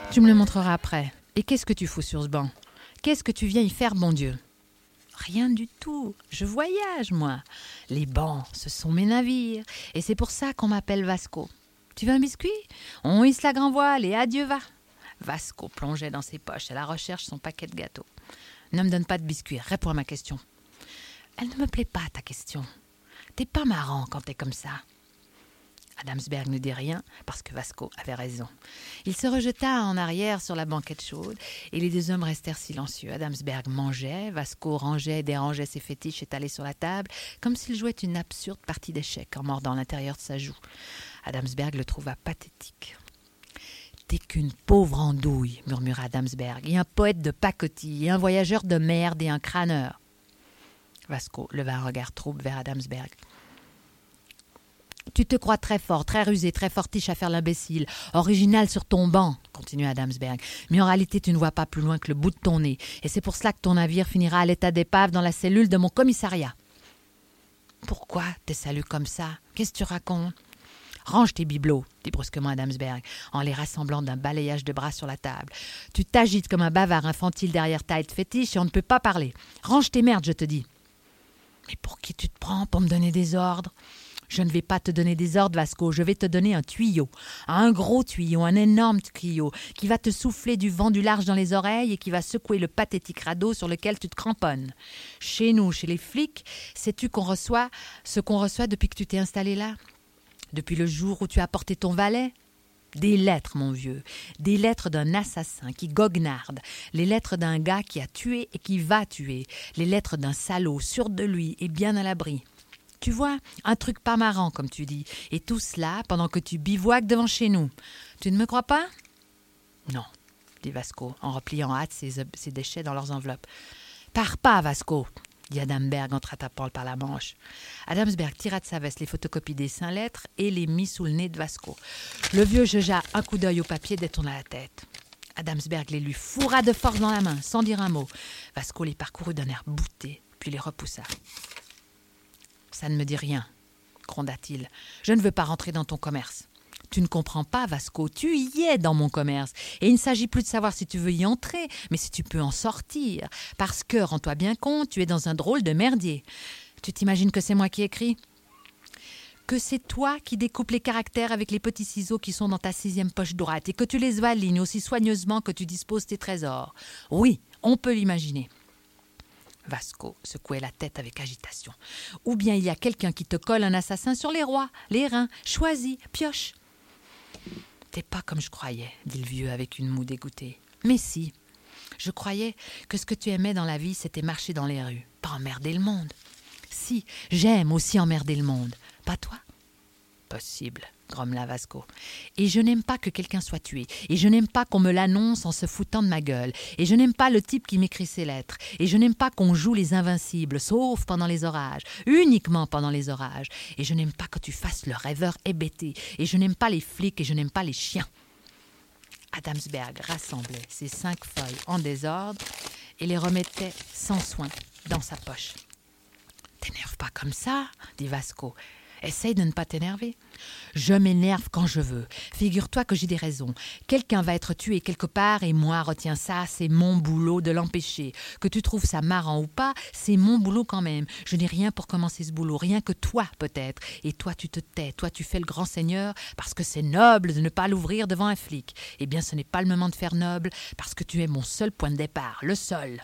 Tu me le montreras après. Et qu'est-ce que tu fous sur ce banc? Qu'est-ce que tu viens y faire, bon Dieu? Rien du tout. Je voyage, moi. Les bancs, ce sont mes navires. Et c'est pour ça qu'on m'appelle Vasco. Tu veux un biscuit? On hisse la grand voile et adieu va. Vasco plongeait dans ses poches à la recherche de son paquet de gâteaux. Ne me donne pas de biscuits, réponds à ma question. Elle ne me plaît pas, ta question. T'es pas marrant quand t'es comme ça. Adamsberg ne dit rien parce que Vasco avait raison. Il se rejeta en arrière sur la banquette chaude et les deux hommes restèrent silencieux. Adamsberg mangeait, Vasco rangeait et dérangeait ses fétiches étalés sur la table comme s'il jouait une absurde partie d'échecs en mordant l'intérieur de sa joue. Adamsberg le trouva pathétique. « T'es qu'une pauvre andouille, murmura Adamsberg, et un poète de pacotille, et un voyageur de merde et un crâneur. » Vasco leva un regard trouble vers Adamsberg. « Tu te crois très fort, très rusé, très fortiche à faire l'imbécile, original sur ton banc, continua Adamsberg, mais en réalité tu ne vois pas plus loin que le bout de ton nez, et c'est pour cela que ton navire finira à l'état d'épave dans la cellule de mon commissariat. »« Pourquoi t'es salut comme ça? Qu'est-ce que tu racontes? » ?»« Range tes bibelots, dit brusquement Adamsberg, en les rassemblant d'un balayage de bras sur la table. Tu t'agites comme un bavard infantile derrière ta tête fétiche et on ne peut pas parler. Range tes merdes, je te dis. »« Mais pour qui tu te prends pour me donner des ordres? » ?»« Je ne vais pas te donner des ordres, Vasco, je vais te donner un tuyau. Un gros tuyau, un énorme tuyau, qui va te souffler du vent du large dans les oreilles et qui va secouer le pathétique radeau sur lequel tu te cramponnes. Chez nous, chez les flics, sais-tu ce qu'on reçoit depuis que tu t'es installé là? Depuis le jour où tu as porté ton valet? Des lettres, mon vieux, des lettres d'un assassin qui goguenarde, les lettres d'un gars qui a tué et qui va tuer, les lettres d'un salaud sûr de lui et bien à l'abri. Tu vois, un truc pas marrant, comme tu dis, et tout cela pendant que tu bivouaques devant chez nous. Tu ne me crois pas? Non, dit Vasco, en repliant en hâte ses déchets dans leurs enveloppes. Pars pas, Vasco, dit Adamsberg en tapant par la manche. Adamsberg tira de sa veste les photocopies des 5 lettres et les mit sous le nez de Vasco. Le vieux jeta un coup d'œil au papier, détourna la tête. Adamsberg les lui fourra de force dans la main, sans dire un mot. Vasco les parcourut d'un air bouté, puis les repoussa. « Ça ne me dit rien, gronda-t-il. Je ne veux pas rentrer dans ton commerce. » Tu ne comprends pas, Vasco, tu y es dans mon commerce. Et il ne s'agit plus de savoir si tu veux y entrer, mais si tu peux en sortir. Parce que, rends-toi bien compte, tu es dans un drôle de merdier. Tu t'imagines que c'est moi qui écris? Que c'est toi qui découpes les caractères avec les petits ciseaux qui sont dans ta 6e poche droite et que tu les alignes aussi soigneusement que tu disposes tes trésors. Oui, on peut l'imaginer. Vasco secouait la tête avec agitation. Ou bien il y a quelqu'un qui te colle un assassin sur les rois, les reins. Choisis, pioche. T'es pas comme je croyais, dit le vieux avec une moue dégoûtée. Mais si, je croyais que ce que tu aimais dans la vie, c'était marcher dans les rues, pas emmerder le monde. Si, j'aime aussi emmerder le monde. Pas toi? Possible, grommela Vasco. Et je n'aime pas que quelqu'un soit tué. Et je n'aime pas qu'on me l'annonce en se foutant de ma gueule. Et je n'aime pas le type qui m'écrit ses lettres. Et je n'aime pas qu'on joue les invincibles, sauf pendant les orages. Uniquement pendant les orages. Et je n'aime pas que tu fasses le rêveur hébété. Et je n'aime pas les flics et je n'aime pas les chiens. Adamsberg rassemblait ses 5 feuilles en désordre et les remettait sans soin dans sa poche. « T'énerve pas comme ça, dit Vasco. Essaye de ne pas t'énerver. Je m'énerve quand je veux. Figure-toi que j'ai des raisons. Quelqu'un va être tué quelque part et moi, retiens ça, c'est mon boulot de l'empêcher. Que tu trouves ça marrant ou pas, c'est mon boulot quand même. Je n'ai rien pour commencer ce boulot, rien que toi peut-être. Et toi, tu te tais, toi, tu fais le grand seigneur parce que c'est noble de ne pas l'ouvrir devant un flic. Eh bien, ce n'est pas le moment de faire noble parce que tu es mon seul point de départ, le seul.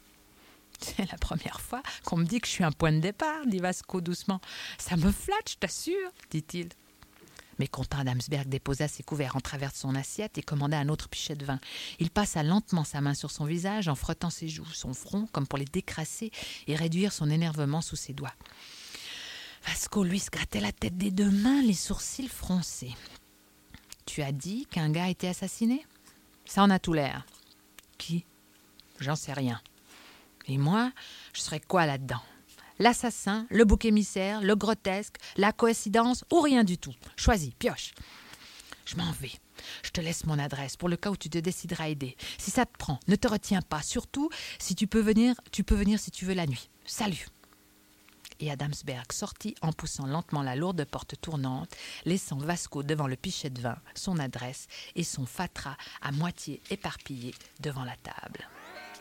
C'est la première fois qu'on me dit que je suis un point de départ, dit Vasco doucement. Ça me flatte, je t'assure, dit-il. Mécontent, Adamsberg déposa ses couverts en travers de son assiette et commanda un autre pichet de vin. Il passa lentement sa main sur son visage en frottant ses joues, son front, comme pour les décrasser et réduire son énervement sous ses doigts. Vasco, lui, se grattait la tête des 2 mains, les sourcils froncés. « Tu as dit qu'un gars a été assassiné? Ça en a tout l'air. »« Qui? J'en sais rien. » Et moi, je serais quoi là-dedans? L'assassin, le bouc émissaire, le grotesque, la coïncidence ou rien du tout? Choisis, pioche. Je m'en vais. Je te laisse mon adresse pour le cas où tu te décideras à aider. Si ça te prend, ne te retiens pas. Surtout, si tu peux venir si tu veux la nuit. Salut. et Adamsberg sortit en poussant lentement la lourde porte tournante, laissant Vasco devant le pichet de vin, son adresse et son fatras à moitié éparpillé devant la table.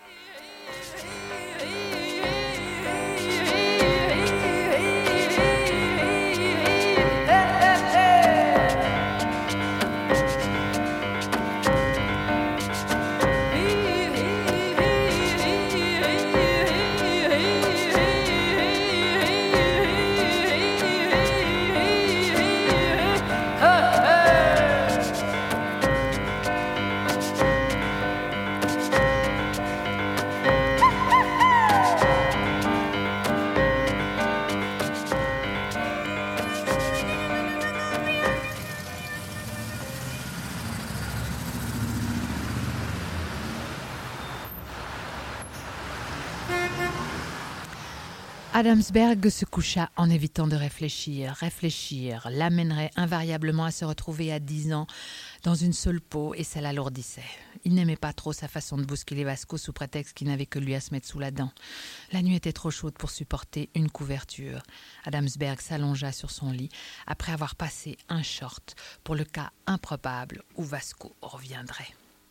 Adamsberg se coucha en évitant de réfléchir. Réfléchir l'amènerait invariablement à se retrouver à 10 ans dans une seule peau et ça l'alourdissait. Il n'aimait pas trop sa façon de bousculer Vasco sous prétexte qu'il n'avait que lui à se mettre sous la dent. La nuit était trop chaude pour supporter une couverture. Adamsberg s'allongea sur son lit après avoir passé un short pour le cas improbable où Vasco reviendrait.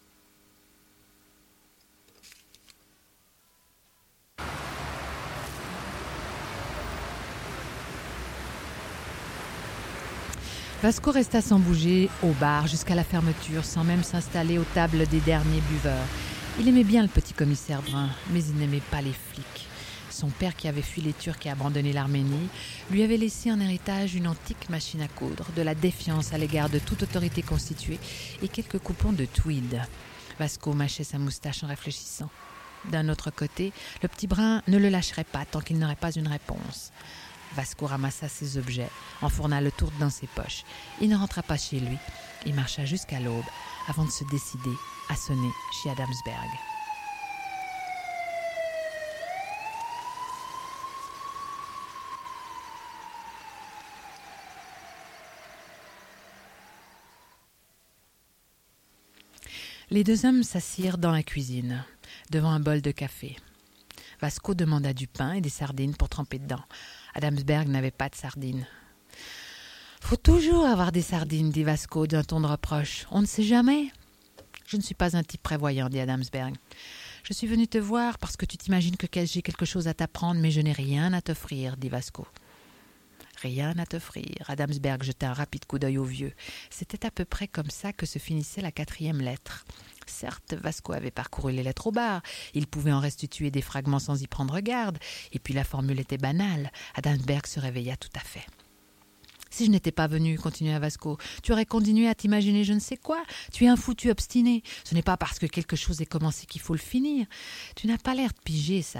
Vasco resta sans bouger au bar jusqu'à la fermeture, sans même s'installer aux tables des derniers buveurs. Il aimait bien le petit commissaire brun, mais il n'aimait pas les flics. Son père, qui avait fui les Turcs et abandonné l'Arménie, lui avait laissé en héritage une antique machine à coudre, de la défiance à l'égard de toute autorité constituée et quelques coupons de tweed. Vasco mâchait sa moustache en réfléchissant. D'un autre côté, le petit brun ne le lâcherait pas tant qu'il n'aurait pas une réponse. Vasco ramassa ses objets, enfourna le tour dans ses poches. Il ne rentra pas chez lui. Il marcha jusqu'à l'aube avant de se décider à sonner chez Adamsberg. Les deux hommes s'assirent dans la cuisine, devant un bol de café. Vasco demanda du pain et des sardines pour tremper dedans. Adamsberg n'avait pas de sardines. « Faut toujours avoir des sardines, dit Vasco d'un ton de reproche. On ne sait jamais. »« Je ne suis pas un type prévoyant, dit Adamsberg. Je suis venu te voir parce que tu t'imagines que j'ai quelque chose à t'apprendre, mais je n'ai rien à t'offrir, dit Vasco. Rien à t'offrir. Adamsberg jeta un rapide coup d'œil au vieux. C'était à peu près comme ça que se finissait la 4e lettre. Certes, Vasco avait parcouru les lettres au bar. Il pouvait en restituer des fragments sans y prendre garde. Et puis la formule était banale. Adamsberg se réveilla tout à fait. « Si je n'étais pas venu, continua Vasco, tu aurais continué à t'imaginer je ne sais quoi. Tu es un foutu obstiné. Ce n'est pas parce que quelque chose est commencé qu'il faut le finir. Tu n'as pas l'air de piger, ça. »«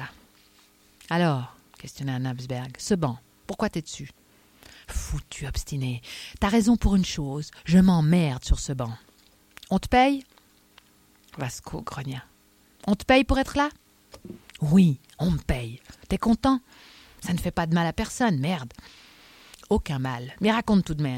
Alors, questionna Adamsberg, ce banc, pourquoi t'es dessus ?»« Foutu obstiné. T'as raison pour une chose. Je m'emmerde sur ce banc. »« On te paye ?» Vasco grogna. « On te paye pour être là ?»« Oui, on me paye. T'es content ? Ça ne fait pas de mal à personne, merde. »« Aucun mal, mais raconte tout de même. »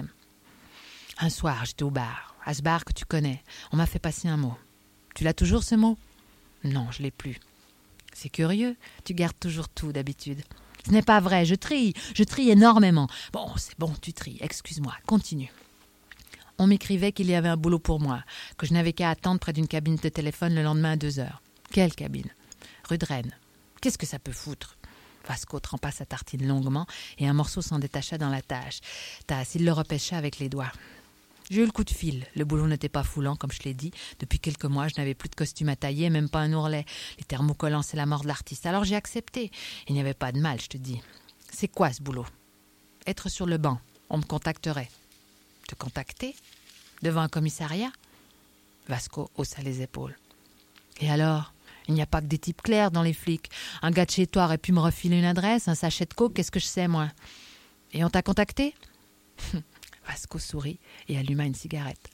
Un soir, j'étais au bar, à ce bar que tu connais. On m'a fait passer un mot. Tu l'as toujours, ce mot ? Non, je l'ai plus. C'est curieux, tu gardes toujours tout d'habitude. Ce n'est pas vrai, je trie énormément. Bon, c'est bon, tu tries, excuse-moi, continue. On m'écrivait qu'il y avait un boulot pour moi, que je n'avais qu'à attendre près d'une cabine de téléphone le lendemain à 2h. Quelle cabine ? Rue de Rennes. Qu'est-ce que ça peut foutre ? Vasco trempa sa tartine longuement et un morceau s'en détacha dans la tâche. Tasse, il le repêcha avec les doigts. J'ai eu le coup de fil. Le boulot n'était pas foulant, comme je l'ai dit. Depuis quelques mois, je n'avais plus de costume à tailler, même pas un ourlet. Les thermocollants, c'est la mort de l'artiste. Alors j'ai accepté. Il n'y avait pas de mal, je te dis. C'est quoi ce boulot ? Être sur le banc. On me contacterait. Te contacter ? Devant un commissariat ? Vasco haussa les épaules. Et alors ? Il n'y a pas que des types clairs dans les flics. Un gars de chez toi aurait pu me refiler une adresse, un sachet de coke, qu'est-ce que je sais, moi ? Et on t'a contacté ? Vasco sourit et alluma une cigarette.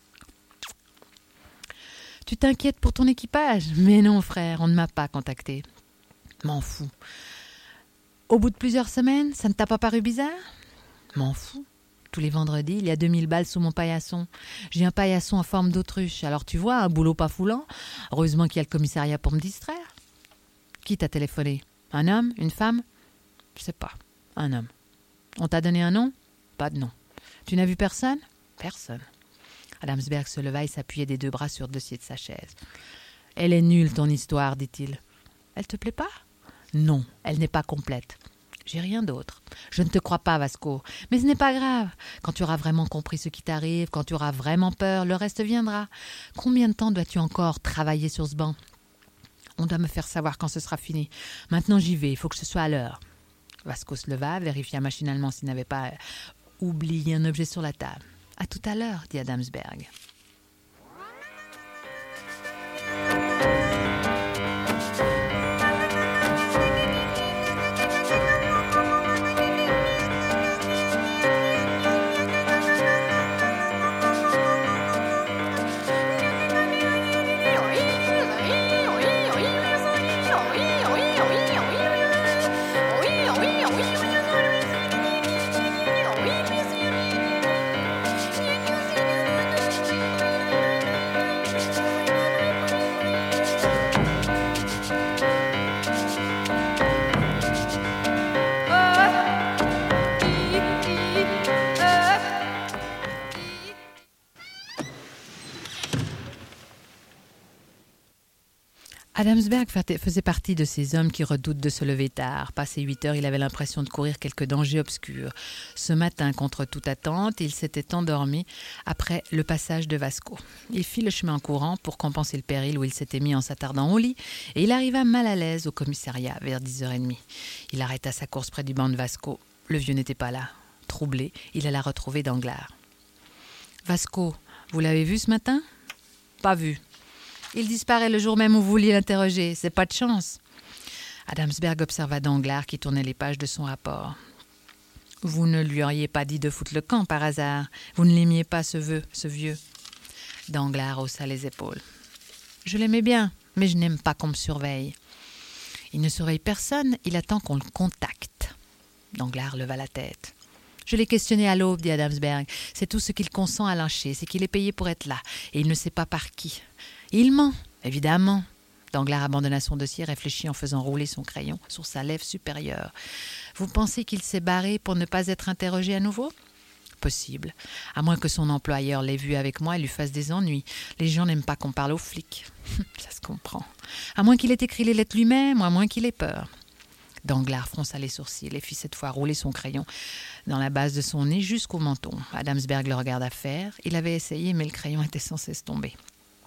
Tu t'inquiètes pour ton équipage ? Mais non, frère, on ne m'a pas contacté. M'en fous. Au bout de plusieurs semaines, ça ne t'a pas paru bizarre ? M'en fous. Tous les vendredis, il y a 2000 balles sous mon paillasson. J'ai un paillasson en forme d'autruche. Alors tu vois, un boulot pas foulant. Heureusement qu'il y a le commissariat pour me distraire. Qui t'a téléphoné ? Un homme ? Une femme ? Je sais pas. Un homme. On t'a donné un nom? Pas de nom. Tu n'as vu personne? Personne. Adamsberg se leva et s'appuyait des 2 bras sur le dossier de sa chaise. Elle est nulle, ton histoire, dit-il. Elle te plaît pas? Non, elle n'est pas complète. J'ai rien d'autre. Je ne te crois pas, Vasco. Mais ce n'est pas grave. Quand tu auras vraiment compris ce qui t'arrive, quand tu auras vraiment peur, le reste viendra. Combien de temps dois-tu encore travailler sur ce banc? On doit me faire savoir quand ce sera fini. Maintenant j'y vais, il faut que ce soit à l'heure. Vasco se leva, vérifia machinalement s'il n'avait pas oublié un objet sur la table. À tout à l'heure, dit Adamsberg. Adamsberg faisait partie de ces hommes qui redoutent de se lever tard. Passé 8 heures, il avait l'impression de courir quelques dangers obscurs. Ce matin, contre toute attente, il s'était endormi après le passage de Vasco. Il fit le chemin en courant pour compenser le péril où il s'était mis en s'attardant au lit, et il arriva mal à l'aise au commissariat vers 10h30. Il arrêta sa course près du banc de Vasco. Le vieux n'était pas là. Troublé, il alla retrouver Danglars. « Vasco, vous l'avez vu ce matin ?»« Pas vu. » Il disparaît le jour même où vous vouliez l'interroger. C'est pas de chance. Adamsberg observa Danglars qui tournait les pages de son rapport. Vous ne lui auriez pas dit de foutre le camp par hasard. Vous ne l'aimiez pas, ce vieux. Danglars haussa les épaules. Je l'aimais bien, mais je n'aime pas qu'on me surveille. Il ne surveille personne, il attend qu'on le contacte. Danglars leva la tête. Je l'ai questionné à l'aube, dit Adamsberg. C'est tout ce qu'il consent à lâcher, c'est qu'il est payé pour être là, et il ne sait pas par qui. Il ment, évidemment. Danglars abandonna son dossier, réfléchit en faisant rouler son crayon sur sa lèvre supérieure. Vous pensez qu'il s'est barré pour ne pas être interrogé à nouveau? Possible. À moins que son employeur l'ait vu avec moi et lui fasse des ennuis. Les gens n'aiment pas qu'on parle aux flics. Ça se comprend. À moins qu'il ait écrit les lettres lui-même, ou à moins qu'il ait peur. Danglars fronça les sourcils et fit cette fois rouler son crayon dans la base de son nez jusqu'au menton. Adamsberg le regarda faire. Il avait essayé, mais le crayon était sans cesse tombé.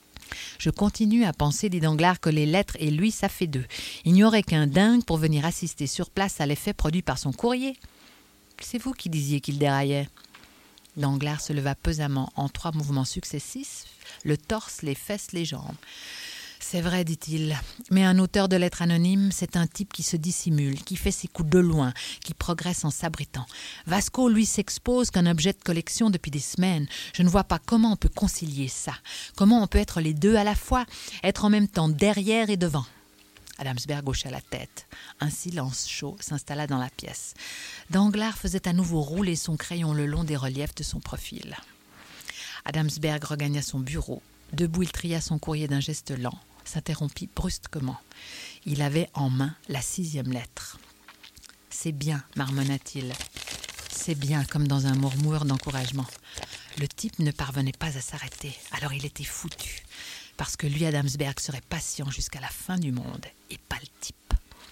Je continue à penser, dit Danglars, que les lettres et lui, ça fait 2. Il n'y aurait qu'un dingue pour venir assister sur place à l'effet produit par son courrier. C'est vous qui disiez qu'il déraillait. Danglars se leva pesamment en 3 mouvements successifs, le torse, les fesses, les jambes. C'est vrai, dit-il, mais un auteur de lettres anonymes, c'est un type qui se dissimule, qui fait ses coups de loin, qui progresse en s'abritant. Vasco, lui, s'expose qu'un objet de collection depuis des semaines. Je ne vois pas comment on peut concilier ça. Comment on peut être les 2 à la fois, être en même temps derrière et devant. Adamsberg hocha la tête. Un silence chaud s'installa dans la pièce. Danglars faisait à nouveau rouler son crayon le long des reliefs de son profil. Adamsberg regagna son bureau. Debout, il tria son courrier d'un geste lent, s'interrompit brusquement. Il avait en main la 6e lettre. « C'est bien, marmonna-t-il. C'est bien, comme dans un murmure d'encouragement. Le type ne parvenait pas à s'arrêter, alors il était foutu, parce que lui, Adamsberg, serait patient jusqu'à la fin du monde, et pas le type.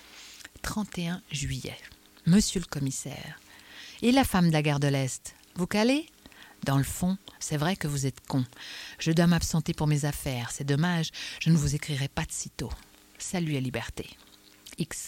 31 juillet. Monsieur le commissaire. Et la femme de la gare de l'Est, vous calez ? Dans le fond, c'est vrai que vous êtes con. Je dois m'absenter pour mes affaires. C'est dommage, je ne vous écrirai pas de sitôt. Salut à liberté. X.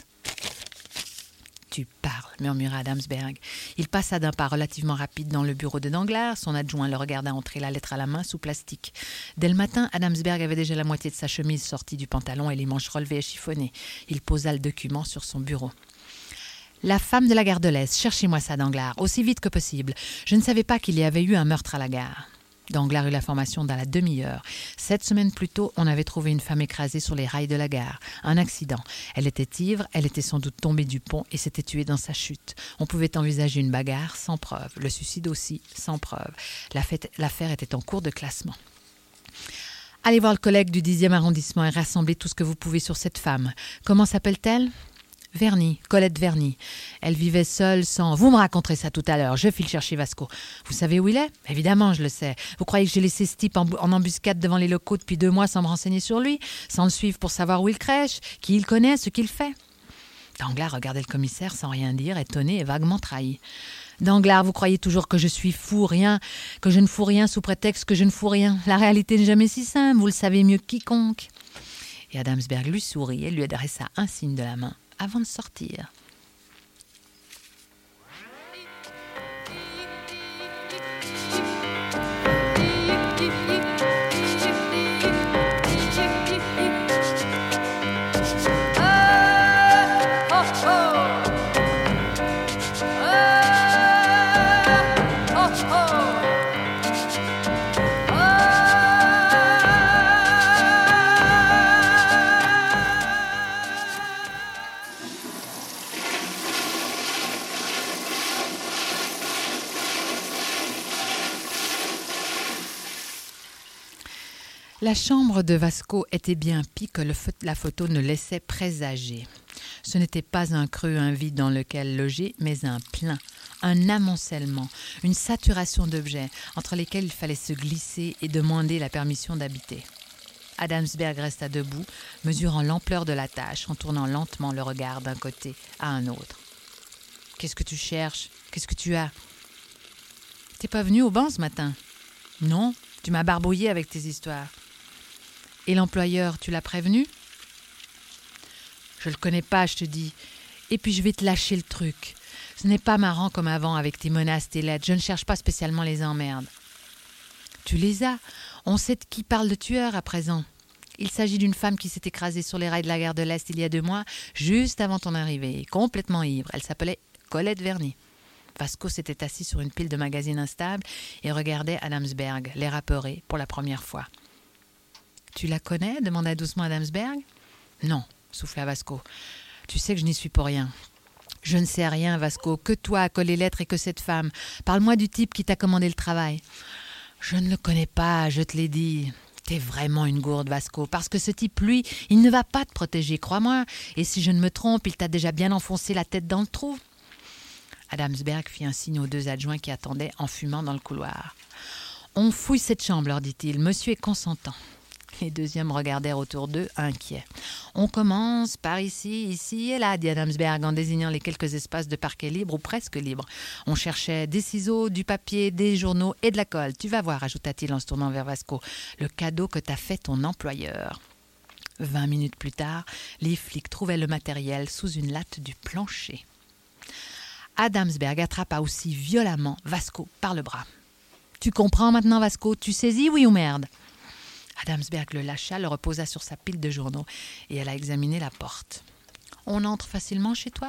Tu parles, murmura Adamsberg. Il passa d'un pas relativement rapide dans le bureau de Danglars. Son adjoint le regarda entrer la lettre à la main sous plastique. Dès le matin, Adamsberg avait déjà la moitié de sa chemise sortie du pantalon et les manches relevées et chiffonnées. Il posa le document sur son bureau. La femme de la gare de l'Est, cherchez-moi ça, Danglars, aussi vite que possible. Je ne savais pas qu'il y avait eu un meurtre à la gare. Danglars eut l'information dans la demi-heure. 7 semaines plus tôt, on avait trouvé une femme écrasée sur les rails de la gare. Un accident. Elle était ivre, elle était sans doute tombée du pont et s'était tuée dans sa chute. On pouvait envisager une bagarre sans preuve. Le suicide aussi, sans preuve. L'affaire était en cours de classement. Allez voir le collègue du 10e arrondissement et rassemblez tout ce que vous pouvez sur cette femme. Comment s'appelle-t-elle ? Verny, Colette Verny. Elle vivait seule sans... Vous me raconterez ça tout à l'heure, je file chercher Vasco. Vous savez où il est? Évidemment, je le sais. Vous croyez que j'ai laissé ce type en embuscade devant les locaux depuis 2 mois sans me renseigner sur lui, sans le suivre pour savoir où il crèche, qui il connaît, ce qu'il fait? Danglars regardait le commissaire sans rien dire, étonné et vaguement trahi. Danglars, vous croyez toujours que je suis fou, que je ne fous rien sous prétexte que je ne fous rien. La réalité n'est jamais si simple, vous le savez mieux que quiconque. Et Adamsberg lui sourit et lui adressa un signe de la main avant de sortir. La chambre de Vasco était bien pis que la photo ne laissait présager. Ce n'était pas un creux, un vide dans lequel loger, mais un plein, un amoncellement, une saturation d'objets entre lesquels il fallait se glisser et demander la permission d'habiter. Adamsberg resta debout, mesurant l'ampleur de la tâche, en tournant lentement le regard d'un côté à un autre. « Qu'est-ce que tu cherches? Qu'est-ce que tu as? T'es pas venu au banc ce matin? Non, tu m'as barbouillé avec tes histoires. Et l'employeur, tu l'as prévenu? Je le connais pas, je te dis. Et puis je vais te lâcher le truc. Ce n'est pas marrant comme avant avec tes menaces, tes lettres. Je ne cherche pas spécialement les emmerdes. Tu les as. On sait de qui parle de tueur à présent. Il s'agit d'une femme qui s'est écrasée sur les rails de la gare de l'Est il y a 2 mois, juste avant ton arrivée, complètement ivre. Elle s'appelait Colette Verny. Vasco s'était assis sur une pile de magazines instables et regardait Adamsberg, l'air apeuré, pour la première fois. « Tu la connais » demanda doucement Adamsberg. « Non » souffla Vasco. « Tu sais que je n'y suis pour rien. »« Je ne sais rien, Vasco, que toi, que les lettres et que cette femme. Parle-moi du type qui t'a commandé le travail. »« Je ne le connais pas, je te l'ai dit. » T'es vraiment une gourde, Vasco, parce que ce type, lui, il ne va pas te protéger, crois-moi. Et si je ne me trompe, il t'a déjà bien enfoncé la tête dans le trou. Adamsberg fit un signe aux 2 adjoints qui attendaient en fumant dans le couloir. « On fouille cette chambre, leur dit-il. Monsieur est consentant. » Les deuxièmes regardèrent autour d'eux, inquiets. « On commence par ici, ici et là, dit Adamsberg en désignant les quelques espaces de parquet libres ou presque libres. On cherchait des ciseaux, du papier, des journaux et de la colle. Tu vas voir, ajouta-t-il en se tournant vers Vasco, le cadeau que t'a fait ton employeur. » 20 minutes plus tard, les flics trouvaient le matériel sous une latte du plancher. Adamsberg attrapa aussi violemment Vasco par le bras. « Tu comprends maintenant, Vasco? Tu saisis, oui ou merde ?» Adamsberg le lâcha, le reposa sur sa pile de journaux et elle a examiné la porte. « On entre facilement chez toi ?»«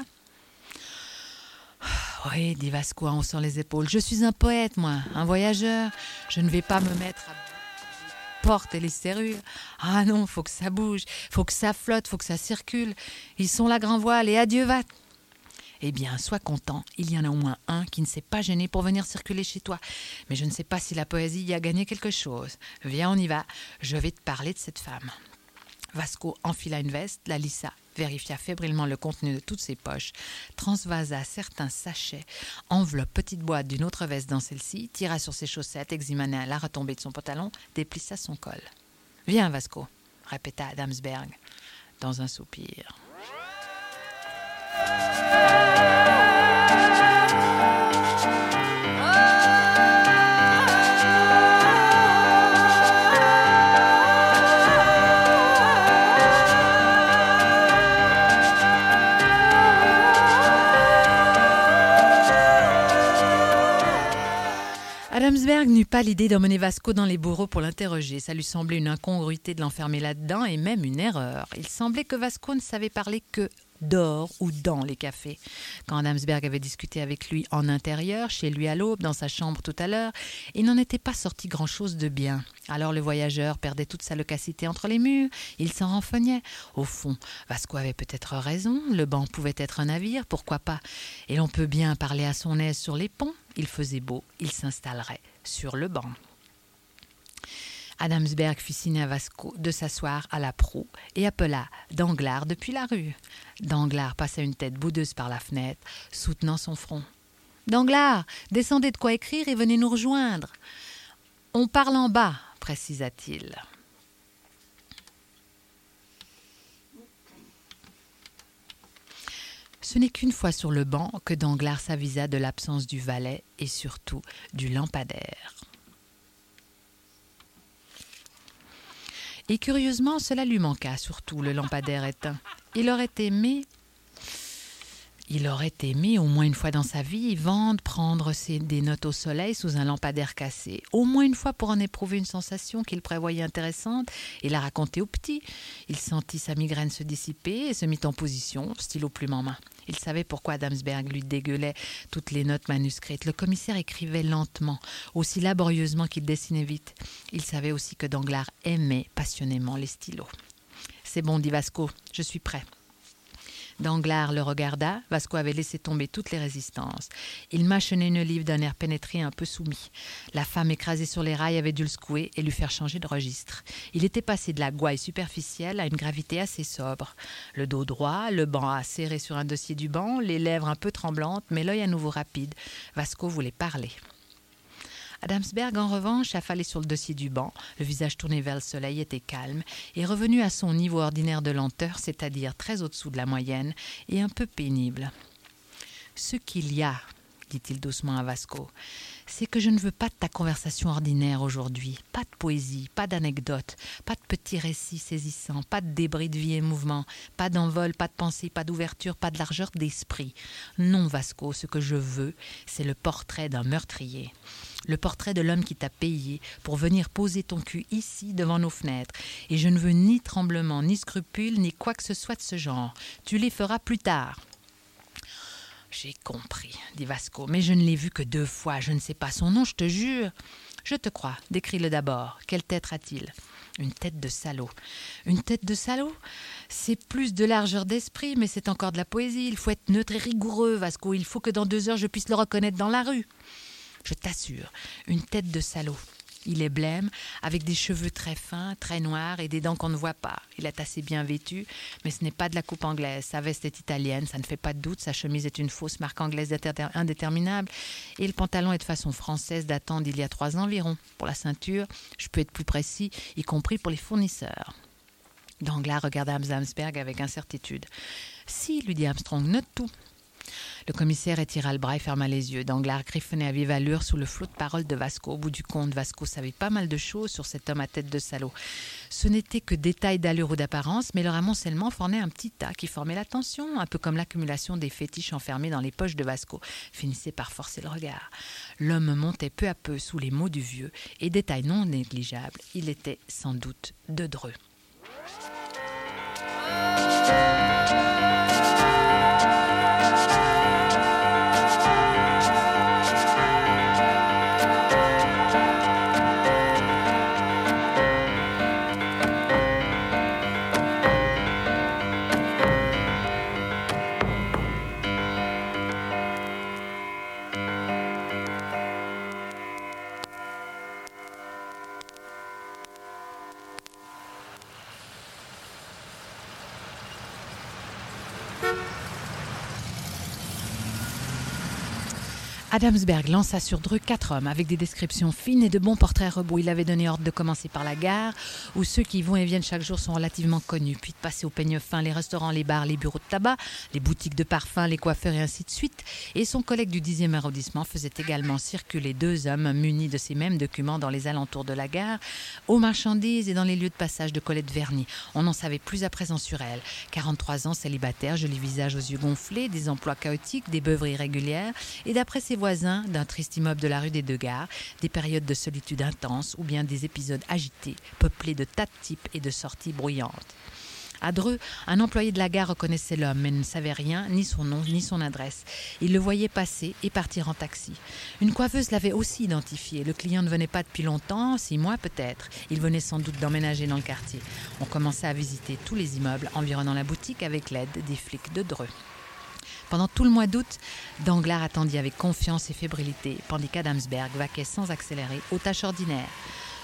Oui, dit Vasco en haussant les épaules. Je suis un poète, moi, un voyageur. Je ne vais pas me mettre à les portes et les serrures. Ah non, faut que ça bouge, faut que ça flotte, faut que ça circule. Ils sont là, grand voile, et adieu va. » Eh bien, sois content, il y en a au moins un qui ne s'est pas gêné pour venir circuler chez toi. Mais je ne sais pas si la poésie y a gagné quelque chose. Viens, on y va, je vais te parler de cette femme. Vasco enfila une veste, la lissa, vérifia fébrilement le contenu de toutes ses poches, transvasa certains sachets, enveloppe petite boîte d'une autre veste dans celle-ci, tira sur ses chaussettes, examina la retombée de son pantalon, déplissa son col. « Viens, Vasco » répéta Adamsberg, dans un soupir. Adamsberg n'eut pas l'idée d'emmener Vasco dans les bureaux pour l'interroger. Ça lui semblait une incongruité de l'enfermer là-dedans et même une erreur. Il semblait que Vasco ne savait parler que dehors ou dans les cafés. Quand Adamsberg avait discuté avec lui en intérieur, chez lui à l'aube, dans sa chambre tout à l'heure, il n'en était pas sorti grand-chose de bien. Alors le voyageur perdait toute sa loquacité entre les murs, il s'en renfrognait. Au fond, Vasco avait peut-être raison, le banc pouvait être un navire, pourquoi pas? Et l'on peut bien parler à son aise sur les ponts. Il faisait beau, il s'installerait sur le banc. Adamsberg fit signe à Vasco de s'asseoir à la proue et appela Danglars depuis la rue. Danglars passa une tête boudeuse par la fenêtre, soutenant son front. « Danglars, descendez de quoi écrire et venez nous rejoindre. »« On parle en bas, » précisa-t-il. Ce n'est qu'une fois sur le banc que Danglars s'avisa de l'absence du valet et surtout du lampadaire. Et curieusement, cela lui manqua, surtout le lampadaire éteint. Il aurait aimé, au moins une fois dans sa vie, prendre des notes au soleil sous un lampadaire cassé, au moins une fois pour en éprouver une sensation qu'il prévoyait intéressante et la raconter aux petits. Il sentit sa migraine se dissiper et se mit en position, stylo plume en main. Il savait pourquoi Adamsberg lui dégueulait toutes les notes manuscrites. Le commissaire écrivait lentement, aussi laborieusement qu'il dessinait vite. Il savait aussi que Danglars aimait passionnément les stylos. « C'est bon, dit Vasco, je suis prêt. » Danglars le regarda. Vasco avait laissé tomber toutes les résistances. Il mâchonnait une livre d'un air pénétré un peu soumis. La femme écrasée sur les rails avait dû le secouer et lui faire changer de registre. Il était passé de la gouaille superficielle à une gravité assez sobre. Le dos droit, le banc serré sur un dossier du banc, les lèvres un peu tremblantes, mais l'œil à nouveau rapide. Vasco voulait parler. Adamsberg, en revanche, affalé sur le dossier du banc, le visage tourné vers le soleil, était calme et revenu à son niveau ordinaire de lenteur, c'est-à-dire très au-dessous de la moyenne et un peu pénible. « Ce qu'il y a, dit-il doucement à Vasco, c'est que je ne veux pas de ta conversation ordinaire aujourd'hui, pas de poésie, pas d'anecdotes, pas de petits récits saisissants, pas de débris de vie et mouvement, pas d'envol, pas de pensée, pas d'ouverture, pas de largeur d'esprit. Non, Vasco, ce que je veux, c'est le portrait d'un meurtrier. Le portrait de l'homme qui t'a payé pour venir poser ton cul ici devant nos fenêtres. Et je ne veux ni tremblement, ni scrupules, ni quoi que ce soit de ce genre. Tu les feras plus tard. » « J'ai compris, dit Vasco, mais je ne l'ai vu que 2 fois. Je ne sais pas son nom, je te jure. »« Je te crois, décris-le d'abord. Quelle tête a-t-il ?»« Une tête de salaud. »« Une tête de salaud ? C'est plus de largeur d'esprit, mais c'est encore de la poésie. Il faut être neutre et rigoureux, Vasco. Il faut que dans 2 heures, je puisse le reconnaître dans la rue. » Je t'assure, une tête de salaud. Il est blême, avec des cheveux très fins, très noirs et des dents qu'on ne voit pas. Il est assez bien vêtu, mais ce n'est pas de la coupe anglaise. Sa veste est italienne, ça ne fait pas de doute. Sa chemise est une fausse marque anglaise indéterminable. Et le pantalon est de façon française datant d'il y a 3 ans environ. Pour la ceinture, je peux être plus précis, y compris pour les fournisseurs. Danglars regarda Adamsberg avec incertitude. « Si, lui dit Armstrong, note tout. » Le commissaire étira le bras et ferma les yeux. Danglars griffonnait à vive allure sous le flot de paroles de Vasco. Au bout du compte, Vasco savait pas mal de choses sur cet homme à tête de salaud. Ce n'était que détails d'allure ou d'apparence, mais leur amoncellement formait un petit tas qui formait l'attention, un peu comme l'accumulation des fétiches enfermés dans les poches de Vasco finissait par forcer le regard. L'homme montait peu à peu sous les mots du vieux, et détail non négligeable, il était sans doute de Dreux. Adamsberg lança sur Dreux 4 hommes avec des descriptions fines et de bons portraits robots. Il avait donné ordre de commencer par la gare, où ceux qui y vont et viennent chaque jour sont relativement connus, puis de passer au peigne fin, les restaurants, les bars, les bureaux de tabac, les boutiques de parfums, les coiffeurs et ainsi de suite. Et son collègue du 10e arrondissement faisait également circuler 2 hommes munis de ces mêmes documents dans les alentours de la gare, aux marchandises et dans les lieux de passage de Colette Verny. On n'en savait plus à présent sur elle. 43 ans, célibataire, joli visage aux yeux gonflés, des emplois chaotiques, des beuveries régulières, et d'après ses voisins d'un triste immeuble de la rue des Deux Gares, des périodes de solitude intense ou bien des épisodes agités, peuplés de tas de types et de sorties bruyantes. À Dreux, un employé de la gare reconnaissait l'homme, mais ne savait rien, ni son nom, ni son adresse. Il le voyait passer et partir en taxi. Une coiffeuse l'avait aussi identifié. Le client ne venait pas depuis longtemps, 6 mois peut-être. Il venait sans doute d'emménager dans le quartier. On commençait à visiter tous les immeubles environnant la boutique avec l'aide des flics de Dreux. Pendant tout le mois d'août, Danglars attendit avec confiance et fébrilité, tandis qu'Adamsberg vaquait sans accélérer aux tâches ordinaires.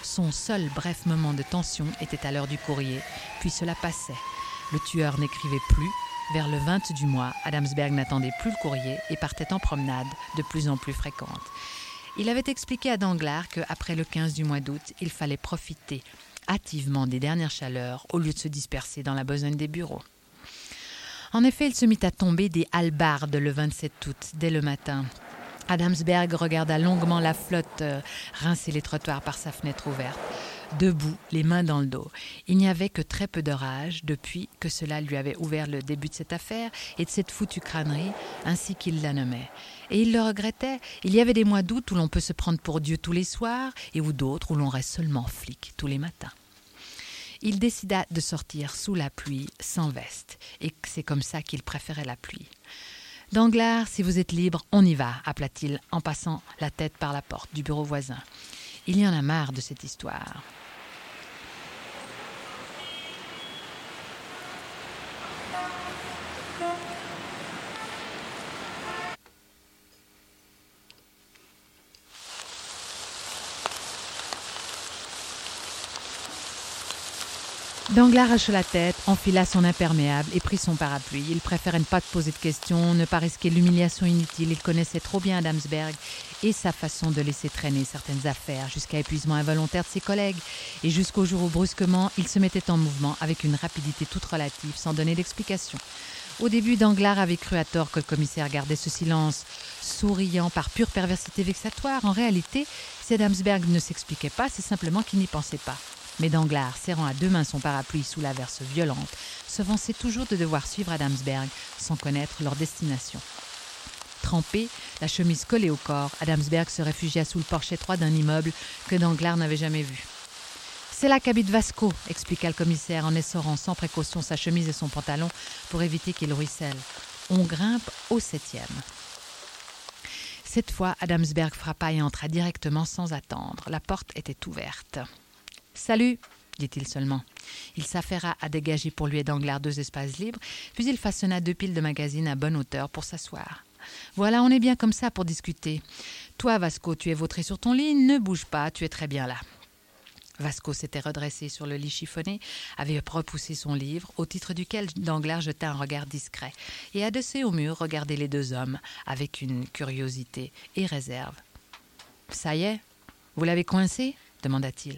Son seul bref moment de tension était à l'heure du courrier, puis cela passait. Le tueur n'écrivait plus. Vers le 20 du mois, Adamsberg n'attendait plus le courrier et partait en promenade de plus en plus fréquente. Il avait expliqué à Danglars qu'après le 15 du mois d'août, il fallait profiter hâtivement des dernières chaleurs au lieu de se disperser dans la besogne des bureaux. En effet, il se mit à tomber des hallebardes le 27 août, dès le matin. Adamsberg regarda longuement la flotte rincer les trottoirs par sa fenêtre ouverte. Debout, les mains dans le dos. Il n'y avait que très peu d'orage depuis que cela lui avait ouvert le début de cette affaire et de cette foutue crânerie, ainsi qu'il la nommait. Et il le regrettait. Il y avait des mois d'août où l'on peut se prendre pour Dieu tous les soirs et où d'autres où l'on reste seulement flic tous les matins. Il décida de sortir sous la pluie, sans veste, et c'est comme ça qu'il préférait la pluie. « Danglars, si vous êtes libre, on y va », appela-t-il en passant la tête par la porte du bureau voisin. Il y en a marre de cette histoire. Danglars hocha la tête, enfila son imperméable et prit son parapluie. Il préférait ne pas te poser de questions, ne pas risquer l'humiliation inutile. Il connaissait trop bien Adamsberg et sa façon de laisser traîner certaines affaires jusqu'à épuisement involontaire de ses collègues et jusqu'au jour où brusquement il se mettait en mouvement avec une rapidité toute relative sans donner d'explication. Au début, Danglars avait cru à tort que le commissaire gardait ce silence, souriant par pure perversité vexatoire. En réalité, si Adamsberg ne s'expliquait pas, c'est simplement qu'il n'y pensait pas. Mais Danglars, serrant à deux mains son parapluie sous l'averse violente, se vançait toujours de devoir suivre Adamsberg sans connaître leur destination. Trempé, la chemise collée au corps, Adamsberg se réfugia sous le porche étroit d'un immeuble que Danglars n'avait jamais vu. « C'est là qu'habite Vasco », expliqua le commissaire en essorant sans précaution sa chemise et son pantalon pour éviter qu'il ruisselle. « On grimpe au 7e. » Cette fois, Adamsberg frappa et entra directement sans attendre. La porte était ouverte. « Salut !» dit-il seulement. Il s'affaira à dégager pour lui et Danglars 2 espaces libres, puis il façonna 2 piles de magazines à bonne hauteur pour s'asseoir. « Voilà, on est bien comme ça pour discuter. Toi, Vasco, tu es vautré sur ton lit, ne bouge pas, tu es très bien là. » Vasco s'était redressé sur le lit chiffonné, avait repoussé son livre, au titre duquel Danglars jeta un regard discret, et adossé au mur regardait les 2 hommes, avec une curiosité et réserve. « Ça y est, vous l'avez coincé ?» demanda-t-il.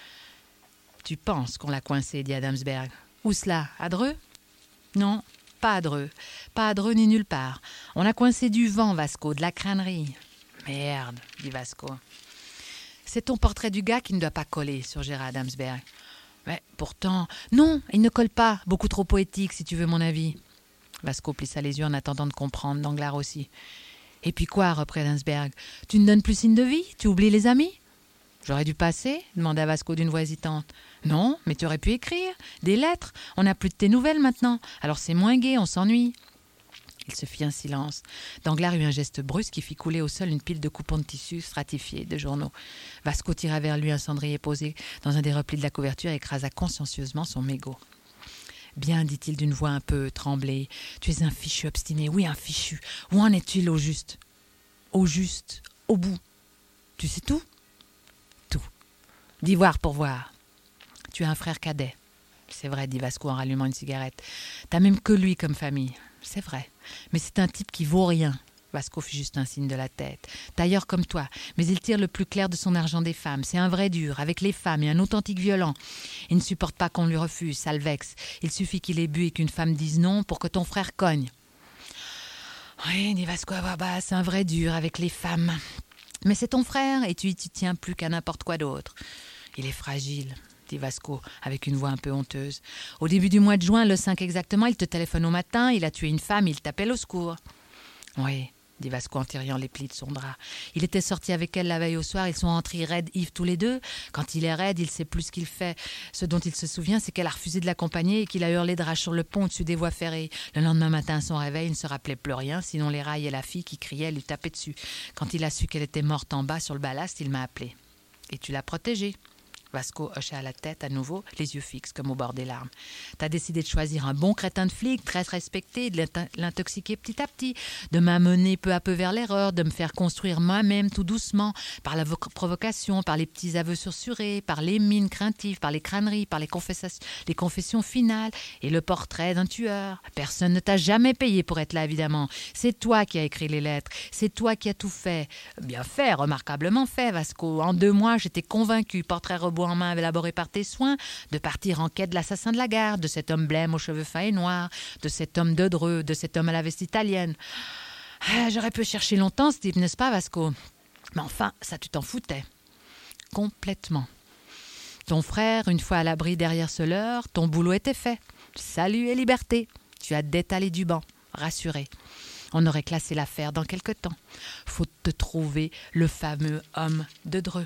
« Tu penses qu'on l'a coincé, dit Adamsberg. Où cela, à Dreux ? Non, pas à Dreux. Pas à Dreux ni nulle part. On a coincé du vent, Vasco, de la crânerie. Merde, dit Vasco. C'est ton portrait du gars qui ne doit pas coller, surgéra Adamsberg. Mais pourtant, non, il ne colle pas. Beaucoup trop poétique, si tu veux mon avis. Vasco plissa les yeux en attendant de comprendre, Danglars aussi. Et puis quoi, reprit Adamsberg. Tu ne donnes plus signe de vie ? Tu oublies les amis ? J'aurais dû passer ? demanda Vasco d'une voix hésitante. Non, mais tu aurais pu écrire. Des lettres. On n'a plus de tes nouvelles maintenant. Alors c'est moins gai, on s'ennuie. Il se fit un silence. Danglars eut un geste brusque qui fit couler au sol une pile de coupons de tissu stratifiés, de journaux. Vasco tira vers lui un cendrier posé dans un des replis de la couverture et écrasa consciencieusement son mégot. « Bien, dit-il d'une voix un peu tremblée, tu es un fichu obstiné, oui, un fichu. Où en est-il au juste ? Au juste, au bout. Tu sais tout ? Tout. Dis voir pour voir. Tu as un frère cadet. C'est vrai, dit Vasco en rallumant une cigarette. T'as même que lui comme famille. C'est vrai. Mais c'est un type qui vaut rien. Vasco fit juste un signe de la tête. Tailleur comme toi, mais il tire le plus clair de son argent des femmes. C'est un vrai dur, avec les femmes et un authentique violent. Il ne supporte pas qu'on lui refuse, ça le vexe. Il suffit qu'il ait bu et qu'une femme dise non pour que ton frère cogne. Oui, dit Vasco à voix basse, c'est un vrai dur avec les femmes. Mais c'est ton frère et tu y tiens plus qu'à n'importe quoi d'autre. Il est fragile, dit Vasco avec une voix un peu honteuse. Au début du mois de juin, le 5 exactement, il te téléphone au matin, il a tué une femme, il t'appelle au secours. Oui, dit Vasco en tirant les plis de son drap. Il était sorti avec elle la veille au soir, ils sont entrés raides Yves tous les deux. Quand il est raide, il sait plus ce qu'il fait. Ce dont il se souvient, c'est qu'elle a refusé de l'accompagner et qu'il a hurlé de rage sur le pont au-dessus des voies ferrées. Le lendemain matin, à son réveil, il ne se rappelait plus rien, sinon les rails et la fille qui criait lui tapaient dessus. Quand il a su qu'elle était morte en bas sur le ballast, il m'a appelé. Et tu l'as protégée. Vasco hocha la tête à nouveau, les yeux fixes comme au bord des larmes. T'as décidé de choisir un bon crétin de flic, très respecté, de l'intoxiquer petit à petit, de m'amener peu à peu vers l'erreur, de me faire construire moi-même tout doucement, par la provocation, par les petits aveux sursurés, par les mines craintives, par les crâneries, par les confessions finales et le portrait d'un tueur. Personne ne t'a jamais payé pour être là, évidemment. C'est toi qui as écrit les lettres, c'est toi qui as tout fait. Bien fait, remarquablement fait, Vasco. En 2 mois, j'étais convaincu, portrait robot en main élaboré par tes soins, de partir en quête de l'assassin de la garde, de cet homme blême aux cheveux fins et noirs, de cet homme de Dreux, de cet homme à la veste italienne. J'aurais pu chercher longtemps, Steve, n'est-ce pas, Vasco? Mais enfin, ça tu t'en foutais. Complètement. Ton frère, une fois à l'abri derrière ce leurre, ton boulot était fait. Salut et liberté. Tu as détalé du banc, rassuré. On aurait classé l'affaire dans quelque temps. Faut te trouver le fameux homme de Dreux.